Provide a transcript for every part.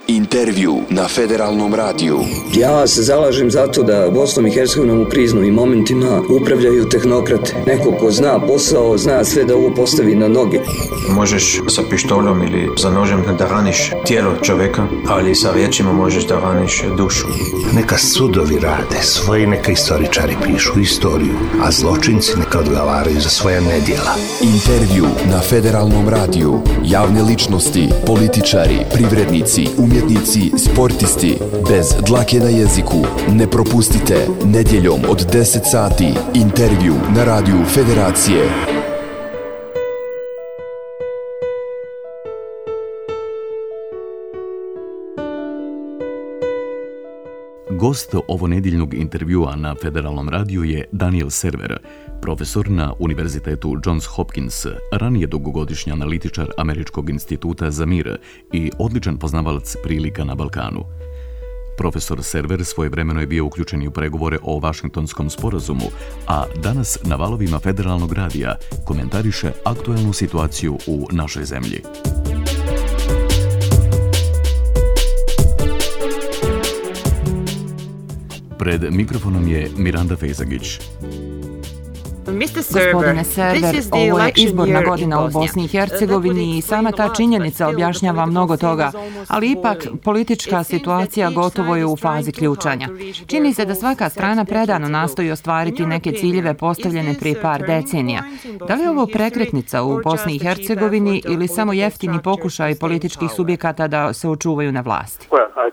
Intervju na Federalnom radiju. Ja se zalažem za to da Bosnom i Hercegovinom u kriznim momentima upravljaju tehnokrate. Neko ko zna posao, zna sve da ovo postavi na noge. Možeš sa pištolom ili za nožem da raniš tijelo čovjeka, ali sa riječima možeš da raniš dušu. Neka sudovi rade svoje, neka istoričari pišu istoriju, a zločinci neka odgovaraju za svoja nedjela. Intervju na Federalnom radiju. Javne ličnosti, političari, privrednici, umjetnici, sportisti, bez dlake na jeziku. Ne propustite, nedjeljom od 10 sati, intervju na radiju Federacije. Gost ovonedjeljnog intervjua na Federalnom radiju je Daniel Server, profesor na Univerzitetu Johns Hopkins, ranije dugogodišnji analitičar Američkog instituta za mir i odličan poznavalac prilika na Balkanu. Profesor Server svojevremeno je bio uključen i u pregovore o Vašingtonskom sporazumu, a danas na valovima Federalnog radija komentariše aktualnu situaciju u našoj zemlji. Pred mikrofonom je Miranda Fejzagić. Gospodine Server, ovo je izborna godina u Bosni i Hercegovini i sama ta činjenica objašnjava mnogo toga, ali ipak politička situacija gotovo je u fazi ključanja. Čini se da svaka strana predano nastoji ostvariti neke ciljeve postavljene prije par decenija. Da li je ovo prekretnica u Bosni i Hercegovini ili samo jeftini pokušaj političkih subjekata da se očuvaju na vlasti?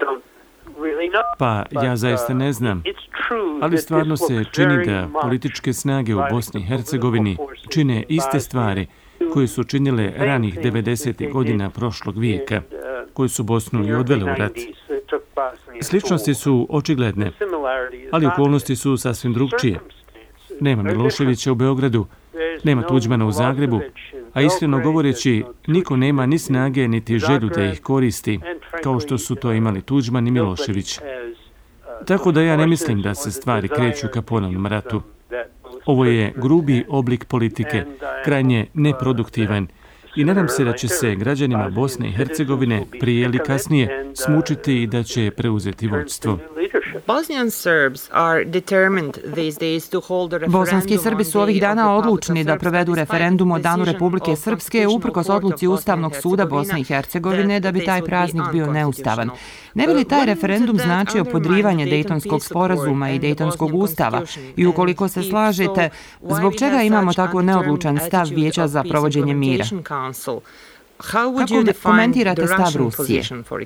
Pa ja zaista ne znam, ali stvarno se čini da političke snage u Bosni i Hercegovini čine iste stvari koje su činile ranih 90. godina prošlog vijeka, koje su Bosnu i odvele u rat. Sličnosti su očigledne, ali okolnosti su sasvim drugčije. Nema Miloševića u Beogradu, nema Tuđmana u Zagrebu, a iskreno govoreći, niko nema ni snage niti želju da ih koristi, kao što su to imali Tuđman i Milošević. Tako da ja ne mislim da se stvari kreću ka ponovnom ratu. Ovo je grubi oblik politike, krajnje neproduktivan, i nadam se da će se građanima Bosne i Hercegovine prije ili kasnije smučiti i da će preuzeti vodstvo. Bosanski Srbi su ovih dana odlučni da provedu referendum o Danu Republike Srpske uprkos odluci Ustavnog suda Bosne i Hercegovine da bi taj praznik bio neustavan. Ne bi li taj referendum značio podrivanje Dejtonskog sporazuma i Dejtonskog ustava i ukoliko se slažete, zbog čega imamo tako neodlučan stav Vijeća za provođenje mira? Kako komentirate stav Rusije?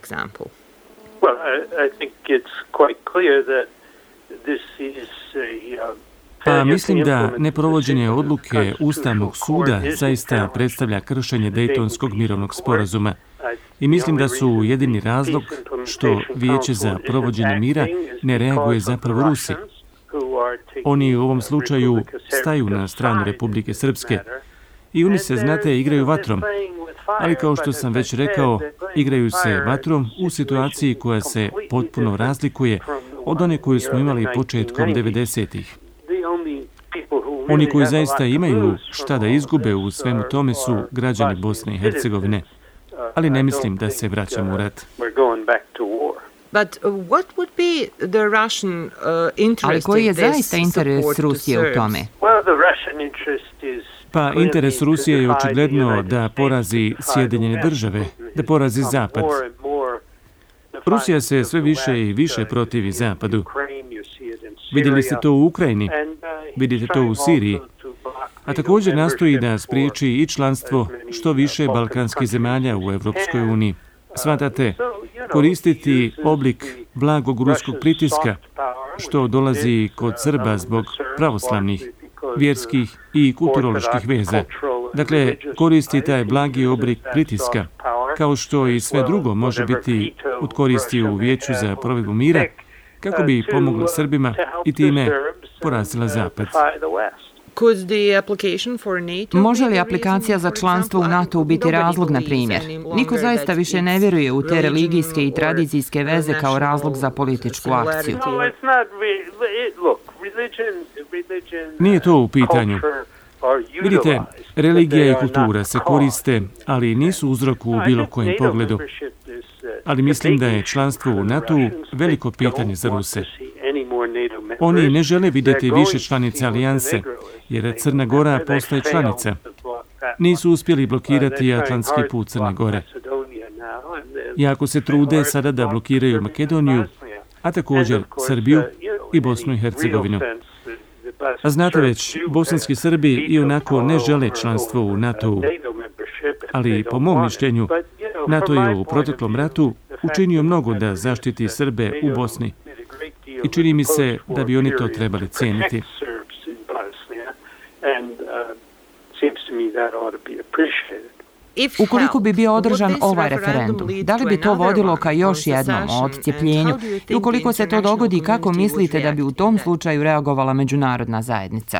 Pa mislim da neprovođenje odluke Ustavnog suda zaista predstavlja kršenje Dejtonskog mirovnog sporazuma. I mislim da su jedini razlog što Vijeće za provođenje mira ne reaguje zapravo Rusi. Oni u ovom slučaju staju na stranu Republike Srpske i oni se, znate, igraju vatrom. Ali kao što sam već rekao, igraju se vatrom u situaciji koja se potpuno razlikuje od one koju smo imali početkom 90-ih. Oni koji zaista imaju šta da izgube u svemu tome su građani Bosne i Hercegovine, ali ne mislim da se vraćamo u rat. Ali koji je zaista interes Rusije u tome? Pa interes Rusije je očigledno da porazi Sjedinjene države, da porazi Zapad. Rusija se sve više i više protivi Zapadu. Vidjeli ste to u Ukrajini, vidite to u Siriji, a također nastoji da spriječi i članstvo što više balkanskih zemalja u Europskoj uniji. Svatate, koristiti oblik blagog ruskog pritiska, što dolazi kod Srba zbog pravoslavnih, vjerskih i kulturoloških veza. Dakle, koristi taj blagi oblik pritiska, kao što i sve drugo može biti od koristi u Vijeću za provedbu mira, kako bi pomogla Srbima i time porazila Zapad. Može li aplikacija za članstvo u NATO biti razlog, na primjer? Niko zaista više ne vjeruje u te religijske i tradicijske veze kao razlog za političku akciju. Nije to u pitanju. Vidite, religija i kultura se koriste, ali nisu uzrok u bilo kojem pogledu. ali mislim da je članstvo u NATO-u veliko pitanje za Ruse. Oni ne žele vidjeti više članice alijanse, jer Crna Gora postaje članica. Nisu uspjeli blokirati atlantski put Crne Gore. Jako se trude sada da blokiraju Makedoniju, a također Srbiju i Bosnu i Hercegovinu. A znate već, bosanski Srbi i onako ne žele članstvo u NATO-u, ali po mom mišljenju, NATO je u proteklom ratu učinio mnogo da zaštiti Srbe u Bosni i čini mi se da bi oni to trebali cijeniti. Ukoliko bi bio održan ovaj referendum, da li bi to vodilo ka još jednom odcijepljenju? I ukoliko se to dogodi, kako mislite da bi u tom slučaju reagovala međunarodna zajednica?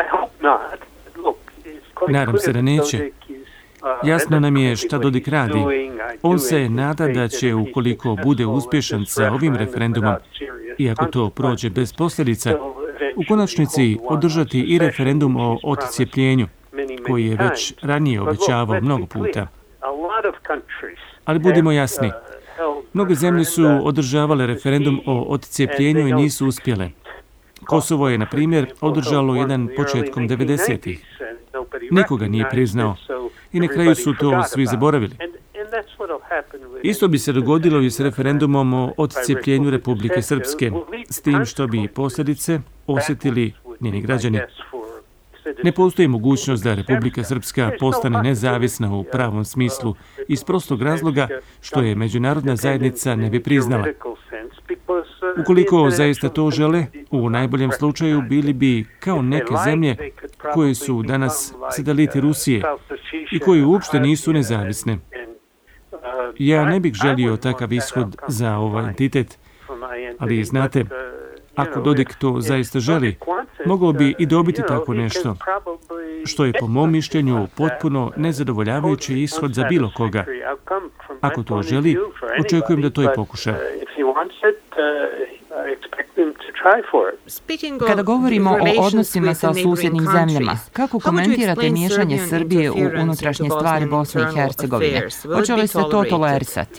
Nadam se da neće. Jasno nam je šta Dodik radi. On se nada da će, ukoliko bude uspješan sa ovim referendumom, i ako to prođe bez posljedica, u konačnici održati i referendum o odcijepljenju, koji je već ranije obećavao mnogo puta. Ali budimo jasni, mnoge zemlje su održavale referendum o odcijepljenju i nisu uspjele. Kosovo je, na primjer, održalo jedan početkom 90-ih. Nikoga nije priznao i na kraju su to svi zaboravili. Isto bi se dogodilo i s referendumom o odcijepljenju Republike Srpske, s tim što bi posljedice osjetili njeni građani. Ne postoji mogućnost da Republika Srpska postane nezavisna u pravom smislu iz prostog razloga što je međunarodna zajednica ne bi priznala. Ukoliko zaista to žele, u najboljem slučaju bili bi kao neke zemlje koje su danas sateliti Rusije i koje uopšte nisu nezavisne. Ja ne bih želio takav ishod za ovaj entitet, ali znate, ako Dodik to zaista želi, mogao bi i dobiti tako nešto, što je po mom mišljenju potpuno nezadovoljavajući ishod za bilo koga. Ako to želi, očekujem da to i pokuša. Kada govorimo o odnosima sa susjednim zemljama, kako komentirate miješanje Srbije u unutrašnje stvari Bosne i Hercegovine? Hoće li se to tolerisati?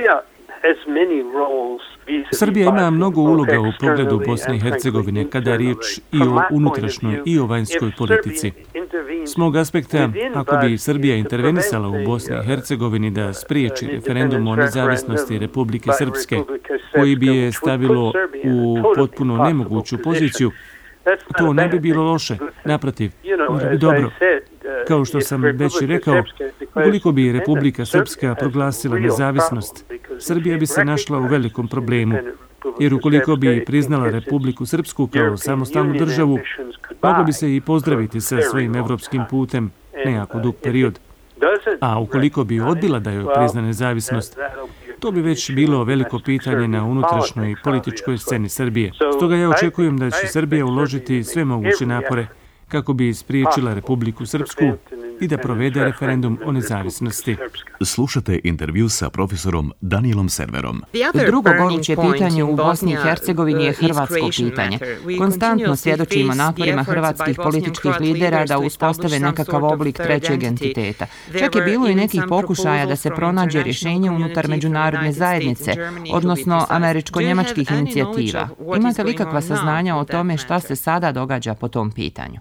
Srbija ima mnogo uloga u pogledu Bosne i Hercegovine kada je riječ i o unutrašnjoj i o vanjskoj politici. S mog aspekta, ako bi Srbija intervenisala u Bosni i Hercegovini da spriječi referendum o nezavisnosti Republike Srpske, koji bi je stavilo u potpuno nemoguću poziciju, to ne bi bilo loše. Naprotiv, bilo bi dobro. Kao što sam već i rekao, ukoliko bi Republika Srpska proglasila nezavisnost, Srbija bi se našla u velikom problemu, jer ukoliko bi priznala Republiku Srpsku kao samostalnu državu, mogla bi se i pozdraviti sa svojim evropskim putem nejako dug period. A ukoliko bi odbila da joj prizna nezavisnost, to bi već bilo veliko pitanje na unutrašnjoj političkoj sceni Srbije. Stoga ja očekujem da će Srbija uložiti sve moguće napore kako bi spriječila Republiku Srpsku i da provede referendum o nezavisnosti. Slušate intervju sa profesorom Danielom Serverom. Drugo goruće pitanje u Bosni i Hercegovini je hrvatsko pitanje. Konstantno svjedočimo naporima hrvatskih političkih lidera da uspostave nekakav oblik trećeg entiteta. Čak je bilo i nekih pokušaja da se pronađe rješenje unutar međunarodne zajednice, odnosno američko-njemačkih inicijativa. Imate li kakva saznanja o tome šta se sada događa po tom pitanju?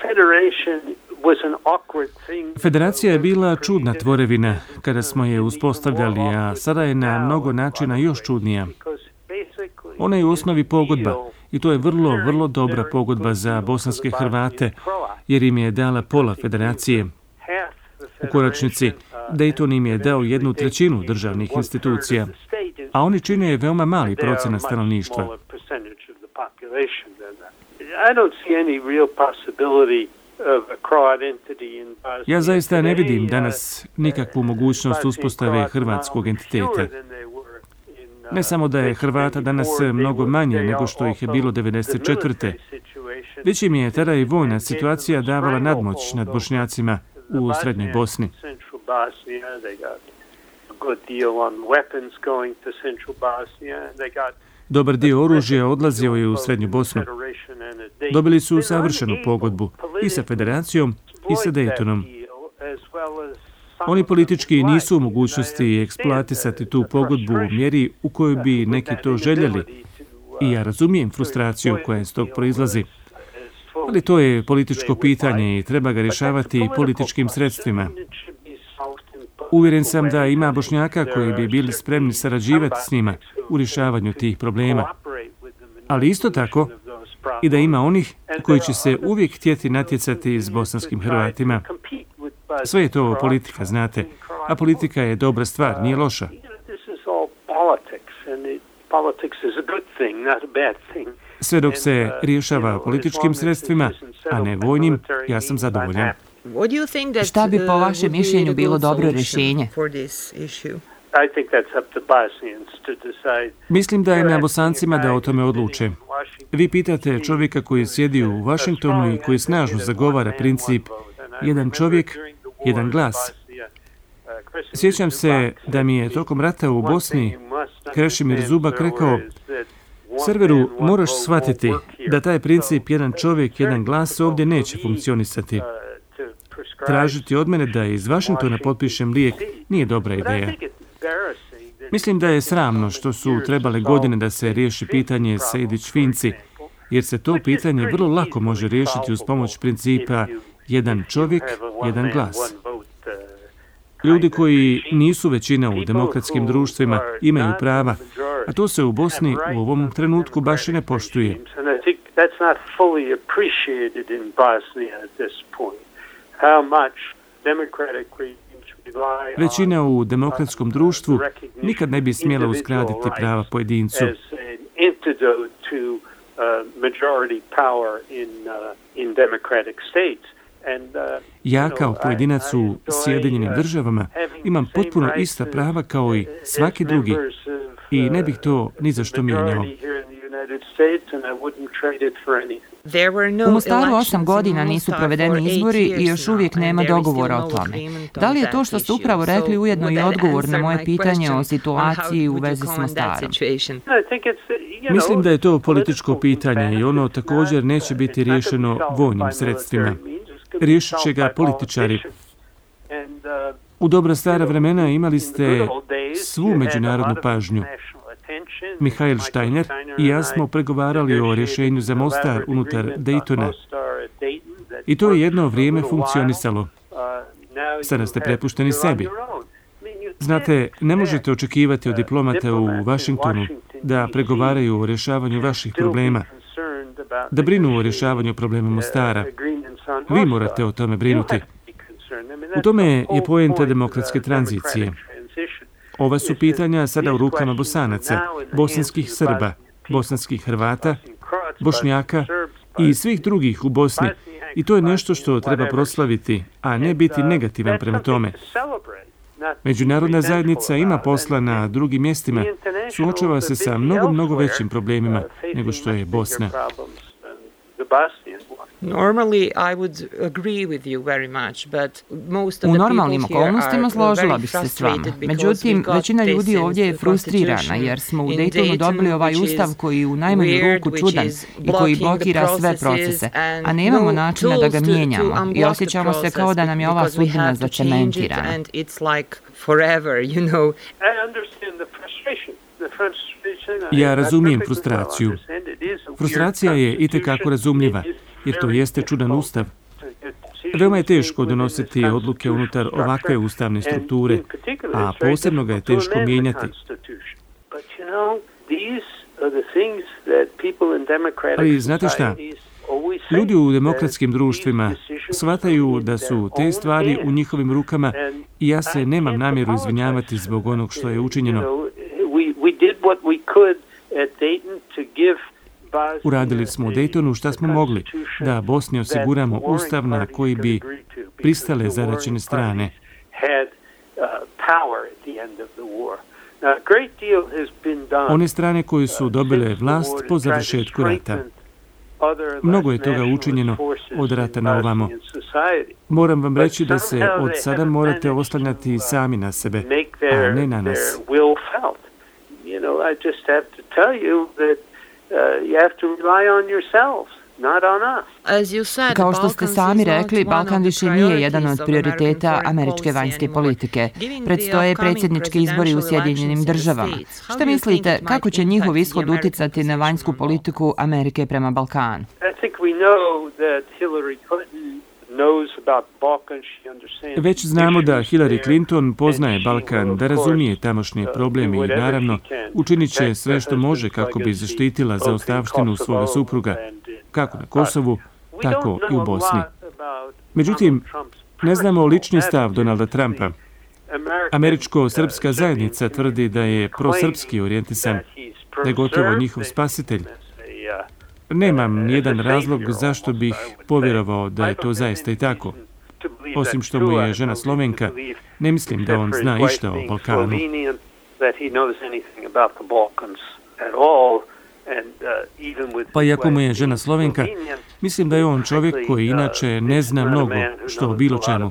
Federacija je bila čudna tvorevina kada smo je uspostavljali, a sada je na mnogo načina još čudnija. Ona je u osnovi pogodba i to je vrlo dobra pogodba za bosanske Hrvate, jer im je dala pola federacije. U konačnici, Dayton im je dao 1/3 državnih institucija, a oni čine veoma mali procenat stanovništva. Ja zaista ne vidim danas nikakvu mogućnost uspostave hrvatskog entiteta. Ne samo da je Hrvata danas mnogo manje nego što ih je bilo 1994. Već im je tada i vojna situacija davala nadmoć nad Bošnjacima u srednjoj Bosni. Dobar dio oružja odlazio je u srednju Bosnu. Dobili su savršenu pogodbu i sa federacijom i sa Daytonom. Oni politički nisu u mogućnosti eksploatisati tu pogodbu u mjeri u kojoj bi neki to željeli. I ja razumijem frustraciju koja iz tog proizlazi. Ali to je političko pitanje i treba ga rješavati političkim sredstvima. Uvjeren sam da ima Bošnjaka koji bi bili spremni sarađivati s njima u rješavanju tih problema. Ali isto tako i da ima onih koji će se uvijek htjeti natjecati s bosanskim Hrvatima. Sve je to politika, znate, a politika je dobra stvar, nije loša. Sve dok se rješava političkim sredstvima, a ne vojnim, ja sam zadovoljan. Šta bi po vašem mišljenju bilo dobro rješenje? Mislim da je na Bosancima da o tome odluče. Vi pitate čovjeka koji sjedi u Washingtonu i koji snažno zagovara princip jedan čovjek, jedan glas. Sjećam se da mi je tokom rata u Bosni Krešimir Zubak rekao: Serveru, moraš shvatiti da taj princip jedan čovjek, jedan glas ovdje neće funkcionisati. Tražiti od mene da iz Washingtona potpišem lijek nije dobra ideja. Mislim da je sramno što su trebale godine da se riješi pitanje Sejdić-Finci, jer se to pitanje vrlo lako može riješiti uz pomoć principa jedan čovjek, jedan glas. Ljudi koji nisu većina u demokratskim društvima imaju prava, a to se u Bosni u ovom trenutku baš i ne poštuje. Većina u demokratskom društvu nikad ne bi smjela uskratiti prava pojedincu. Ja kao pojedinac u Sjedinjenim Državama imam potpuno ista prava kao i svaki drugi i ne bih to ni za što mijenjao. U Mostaru 8 godina nisu provedeni izbori i još uvijek nema dogovora o tome. Da li je to što ste upravo rekli ujedno i odgovor na moje pitanje o situaciji u vezi s Mostarom? Mislim da je to političko pitanje i ono također neće biti riješeno vojnim sredstvima. Riješit će ga političari. U dobra stara vremena imali ste svu međunarodnu pažnju. Mihail Steiner i ja smo pregovarali o rješenju za Mostar unutar Daytona. I to je jedno vrijeme funkcionisalo. Sada ste prepušteni sebi. Znate, ne možete očekivati od diplomata u Washingtonu da pregovaraju o rješavanju vaših problema, da brinu o rješavanju problema Mostara. Vi morate o tome brinuti. U tome je poenta demokratske tranzicije. Ova su pitanja sada u rukama Bosanaca, bosanskih Srba, bosanskih Hrvata, Bošnjaka i svih drugih u Bosni. I to je nešto što treba proslaviti, a ne biti negativan prema tome. Međunarodna zajednica ima posla na drugim mjestima, suočava se sa mnogo većim problemima nego što je Bosna. U normalnim okolnostima složila bih se s vama. Međutim, većina ljudi ovdje je frustrirana jer smo u Daytonu dobili ovaj ustav koji je u najmanju ruku čudan i koji blokira sve procese, a nemamo načina da ga mijenjamo i osjećamo se kao da nam je ova sudbina zacementirana. Ja razumijem frustraciju. Frustracija je itekako razumljiva, jer to jeste čudan ustav. Veoma je teško donositi odluke unutar ovakve ustavne strukture, a posebno ga je teško mijenjati. Ali znate šta? Ljudi u demokratskim društvima shvataju da su te stvari u njihovim rukama i ja se nemam namjeru izvinjavati zbog onog što je učinjeno. Uradili smo u Daytonu šta smo mogli, da Bosni osiguramo ustav na koji bi pristale zaraćene strane. One strane koje su dobile vlast po završetku rata. Mnogo je toga učinjeno od rata na ovamo. Moram vam reći da se od sada morate oslanjati sami na sebe, a ne na nas. Kao što ste sami rekli, Balkan više nije jedan od prioriteta američke vanjske politike. Predstoje predsjednički izbori u Sjedinjenim državama. Šta mislite, kako će njihov ishod uticati na vanjsku politiku Amerike prema Balkanu? Već znamo da Hillary Clinton poznaje Balkan, da razumije tamošnje probleme i naravno učinit će sve što može kako bi zaštitila zaostavštinu svoga supruga, kako na Kosovu, tako i u Bosni. Međutim, ne znamo lični stav Donalda Trumpa. Američko-srpska zajednica tvrdi da je prosrpski orijentisan, da je gotovo njihov spasitelj. Nemam nijedan razlog zašto bih povjerovao da je to zaista i tako. Osim što mu je žena Slovenka, ne mislim da on zna išta o Balkanu. Pa iako mu je žena Slovenka, mislim da je on čovjek koji inače ne zna mnogo što o bilo čemu.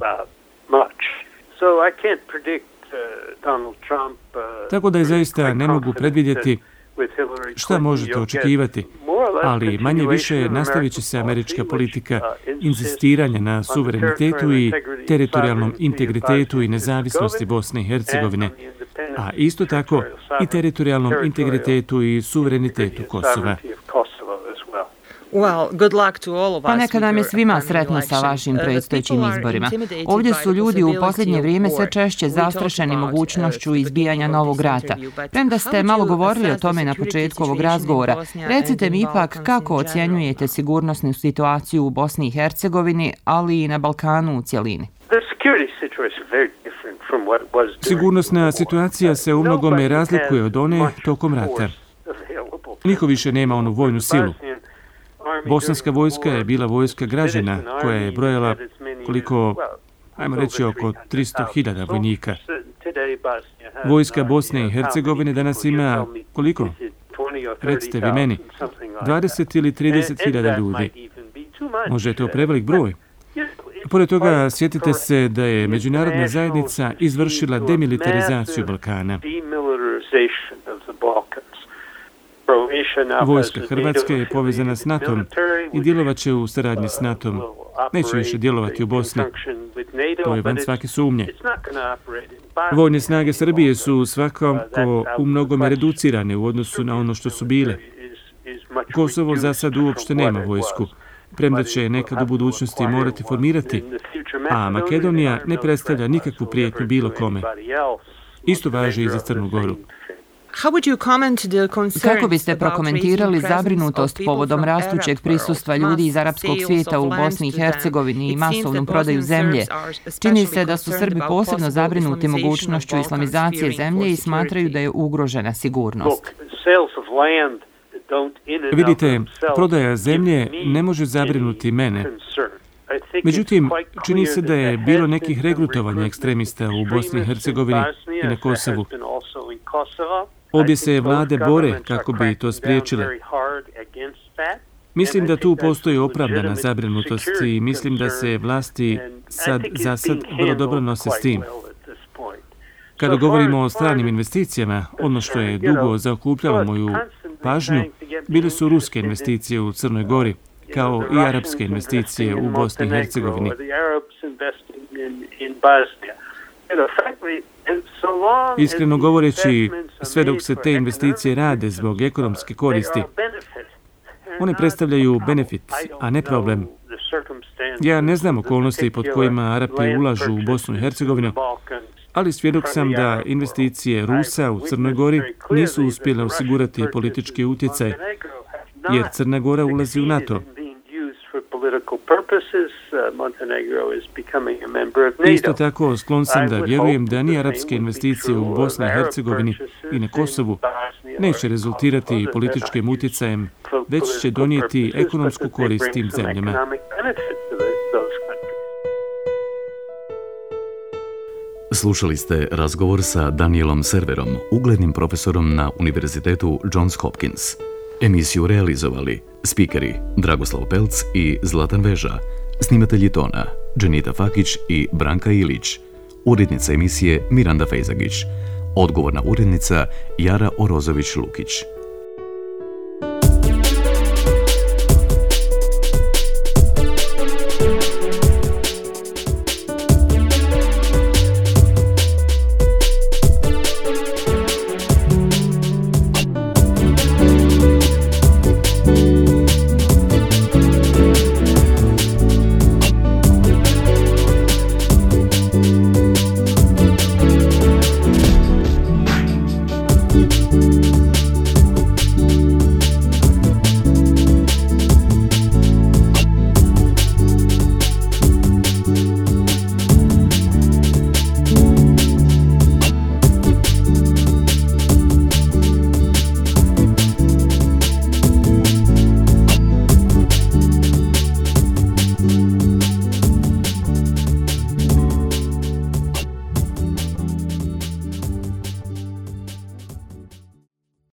Tako da je zaista ne mogu predvidjeti šta možete očekivati, ali manje više nastavit će se američka politika inzistiranja na suverenitetu i teritorijalnom integritetu i nezavisnosti Bosne i Hercegovine, a isto tako i teritorijalnom integritetu i suverenitetu Kosova. Pa neka nam je svima sretno sa vašim predstojećim izborima. Ovdje su ljudi u posljednje vrijeme sve češće zastrašeni mogućnošću izbijanja novog rata. Premda ste malo govorili o tome na početku ovog razgovora, recite mi ipak kako ocjenjujete sigurnosnu situaciju u Bosni i Hercegovini, ali i na Balkanu u cjelini. Sigurnosna situacija se u mnogome razlikuje od one tokom rata. Niko više nema onu vojnu silu. Bosanska vojska je bila vojska građana koja je brojala koliko, ajmo reći, oko 300.000 vojnika. Vojska Bosne i Hercegovine danas ima koliko? Recite vi meni, 20 ili 30.000 ljudi. Može je to prevelik broj. Pored toga, sjetite se da je međunarodna zajednica izvršila demilitarizaciju Balkana. Vojska Hrvatske je povezana s NATO-om i djelovat će u saradnji s NATO-om. Neće više djelovati u Bosni. To je van svake sumnje. Vojne snage Srbije su svakako u mnogome reducirane u odnosu na ono što su bile. Kosovo za sad uopšte nema vojsku, premda će nekad u budućnosti morati formirati, a Makedonija ne predstavlja nikakvu prijetnju bilo kome. Isto važi i za Crnu Goru. Kako biste prokomentirali zabrinutost povodom rastućeg prisustva ljudi iz arapskog svijeta u Bosni i Hercegovini i masovnu prodaju zemlje? Čini se da su Srbi posebno zabrinuti mogućnošću islamizacije zemlje i smatraju da je ugrožena sigurnost. Vidite, prodaja zemlje ne može zabrinuti mene. Međutim, čini se da je bilo nekih regrutovanja ekstremista u Bosni i Hercegovini i na Kosovu. Obje se vlade bore kako bi to spriječile. Mislim da tu postoji opravdana zabrinutost i mislim da se vlasti za sad vrlo dobro nose s tim. Kada govorimo o stranim investicijama, ono što je dugo zaokupljalo moju pažnju, bile su ruske investicije u Crnoj Gori, kao i arapske investicije u Bosni i Hercegovini. Iskreno govoreći, sve dok se te investicije rade zbog ekonomske koristi, one predstavljaju benefit, a ne problem. Ja ne znam okolnosti pod kojima Arapi ulažu u Bosnu i Hercegovinu, ali svjedok sam da investicije Rusa u Crnoj Gori nisu uspjele osigurati politički utjecaj, jer Crna Gora ulazi u NATO. Isto tako, sklon sam da vjerujem da ni arapske investicije u Bosni i Hercegovini i na Kosovu neće rezultirati političkim utjecajem, već će donijeti ekonomsku korist tim zemljama. Slušali ste razgovor sa Danielom Serverom, uglednim profesorom na Univerzitetu Johns Hopkins. Emisiju realizovali spikeri Dragoslav Pelc i Zlatan Veža, snimatelji tona Dženita Fakić i Branka Ilić, urednica emisije Miranda Fejzagić, odgovorna urednica Jara Orozović-Lukić.